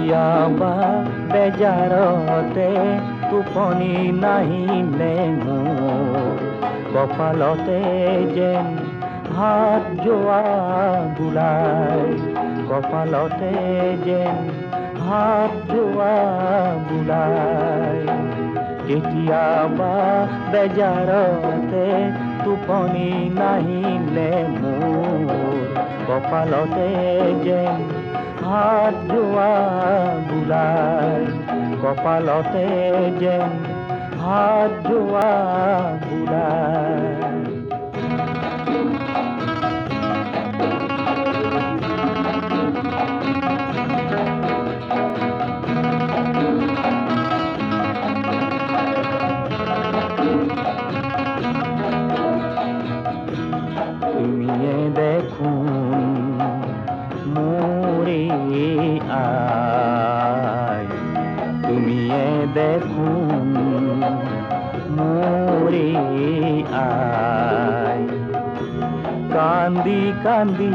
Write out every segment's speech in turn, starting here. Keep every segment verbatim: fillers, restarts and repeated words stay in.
কেতিয়াবা বেজাৰতে টোপনি নাহিলে মোৰ কপালতে যেন হাত যোৱা বুলাই কপালতে যেন হাত যোৱা বুলাই কেতিয়াবা বেজাৰতে টোপনি নাহিলে মোৰ কপালতে যেন হাত যোৱা বুলাই কপালতে যেন হাত যোৱা বুলাই তুমিয়ে দেখুন মোরে আই তুমিয়ে দেখুন মোরে আই কান্দি কান্দি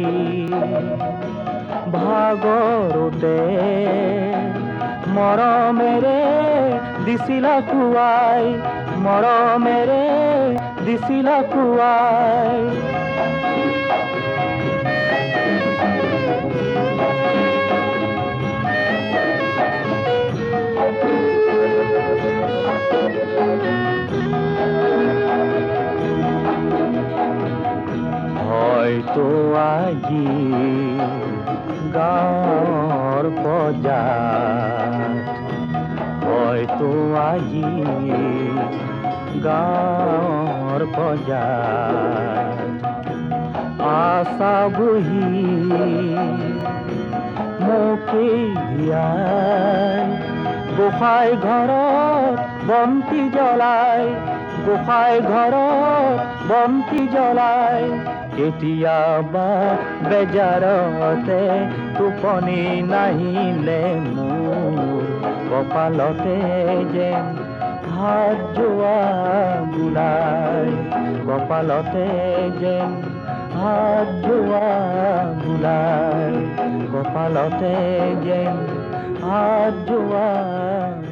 ভাগরতে মৰমেৰে দিছিলা খুৱাই মৰমেৰে দিছিলা খুৱাই হয়তো আজি গাঁৱৰ বজাত হয়তো আজি গাঁৱৰ বজাত আশা বহি মোকে দিয়াই গোসাঁই ঘৰত বন্তি জ্বলাই গোসাঁই ঘৰত বন্তি জ্বলাই কেতিয়াবা বেজাৰতে টোপনি নাহিলে মোৰ কপালতে যেন হাত যোৱা বুলাই কপালতে যেন হাত যোৱা বুলাই কপালতে যেন হাত যোৱা